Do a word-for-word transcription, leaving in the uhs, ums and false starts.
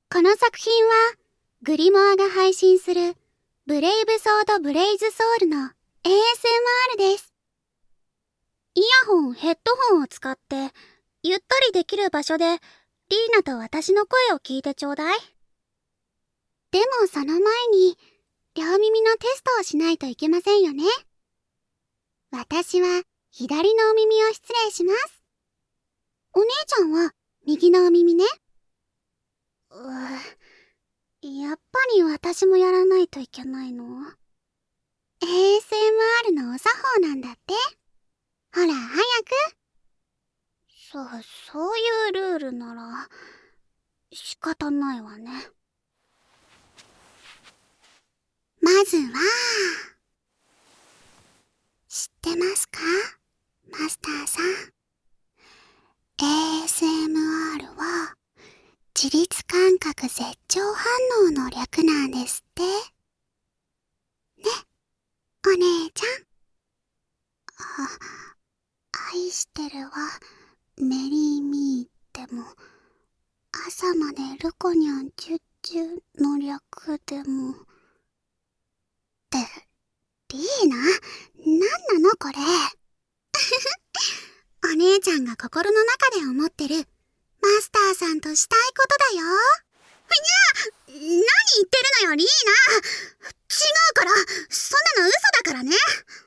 この作品はグリモアが配信するブレイブソードブレイズソウルの エーエスエムアール です。イヤホン、ヘッドホンを使ってゆったりできる場所でリーナと私の声を聞いてちょうだい。でもその前に両耳のテストをしないといけませんよね。私は左のお耳を失礼します。お姉ちゃんは右のお耳ね。うぅ、やっぱり私もやらないといけないの？ エーエスエムアール のお作法なんだって。ほら、早く。そう、そういうルールなら仕方ないわね。まずは、知ってますか？マスターさん。エーエスエムアール は、自律感覚絶頂反応の略なんですって。ね、お姉ちゃん。あ、愛してるわ、メリーミーでも、朝までルコニャンチュッチュの略でも。って、リーナ、なんなのこれ。お姉ちゃんが心の中で思ってるマスターさんとしたいことだよ。にゃ、何言ってるのよリーナ。違うから、そんなの嘘だからね。